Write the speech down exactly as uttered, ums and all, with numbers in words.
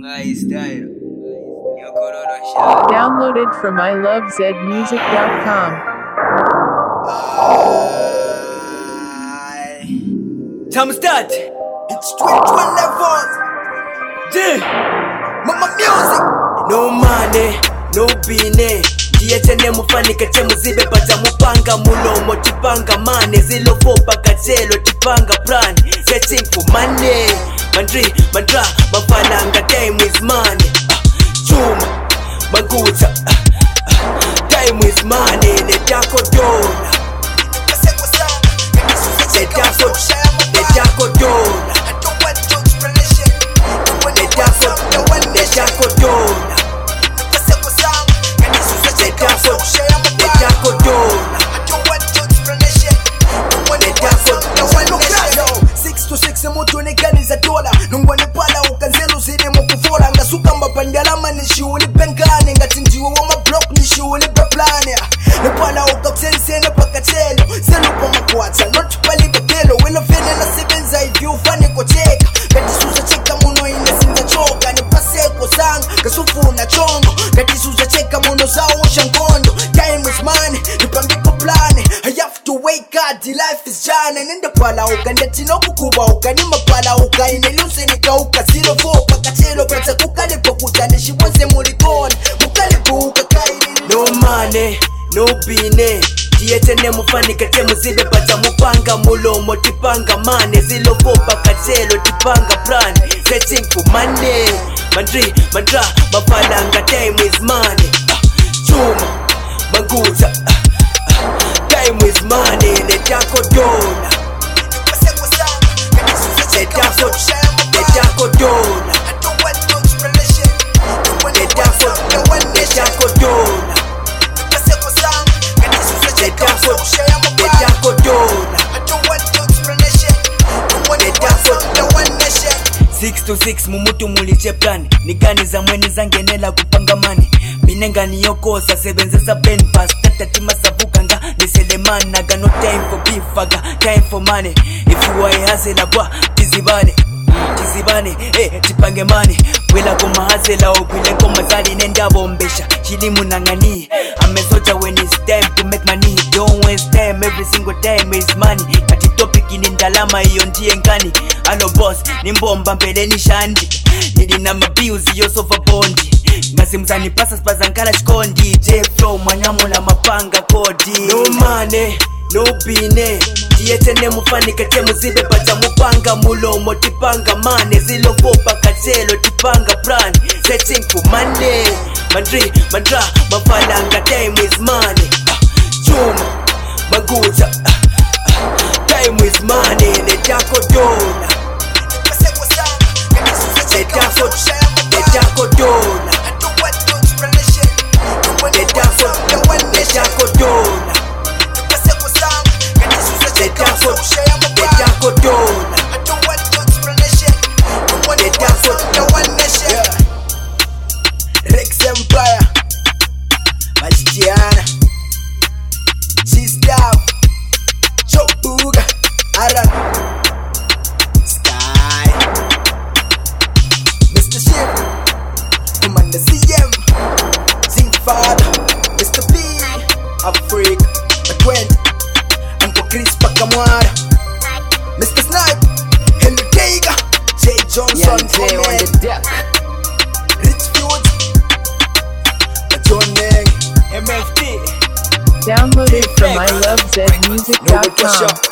Downloaded from I love zed music dot com. Time start. It's twenty twenty-four. Yeah. Mama music. No money, no bine. Dietene mufanika che muzibe pata mupanga mulomo tipanga mane zilo fopa katelo tipanga plan searching for money. Mandri, mandra, mafalanga time is money. Chuma, maguta, time is money. Netako dona, netako, netako dona, netako, netako dona, netako, netako dona. six to six moto neganiza dola nungwane pala ukanzelo zile mukufora ngasuka mbapandalama nishiuli penkane ngatindiwe wa mablock nishiuli beplane nepala ukakusense nepakatelo zelo pamakwatsa not pali betelo wena fene na sebenza hivi ufane kocheka katisuza cheka muno inesinza choka nepaseko sanga kasufuna chongo katisuza cheka muno zao shangondo time is money nipambiko plane I have to wake up the life is jana nenda pala ukandati nokukuba ukanima pala ukaineluse nikauka zero four pakatelo pata kukalipo kutaneshi wose mulikoni mukalipo ukakaini No money, no bine. Dietene mufanika che muzibe pata mupanga mulomo tipanga mane zilo fopa katelo tipanga plan searching for money. Mandri, mandra, mafalanga time is money. Chuma, maguta, time is money. Netako dona, netako, netako dona, netako, netako dona, netako, netako dona. six to six mumutu muliche plan nikani za mweni zangenela kupanga mani binengani yokosa sebenzesa pen pass tatatima savukanga niseleman naga no time for beef aga time for money if you are a hustler boy tizibane tizibane eh tipange mani wela koma hustler opile koma zali nenda bombesha chilimu nangani amesoja when it's time to make money don't waste time every single time is money kati topic ni ndalama hiyo ndiye ngani alo boss ni mbomba mbeleni shandi nilina mabiuzi yosofa bondi ngasimzani pasa spazankala chikondi J flow mwanamula mapanga kodi no money no bine dietene mufanika che muzibe pata mupanga mulomo tipanga mane zilo fopa katelo tipanga plan searching for money. Mandri, mandra, mafalanga time is money. Chuma, maguta, time is money. Netako dona, netako, netako dona, netako, netako dona, netako, netako dona, netako. Rex Empire Majiana G-Staff Chobuga Aran Sky Mister Ship Commander C M Z-Father Mister P Africa Matwen Uncle Chris Pakamwara Mister Snipe Henry Tega Jay Johnson Jay on the deck. Richfield M F T Downloaded from I love zed music dot com.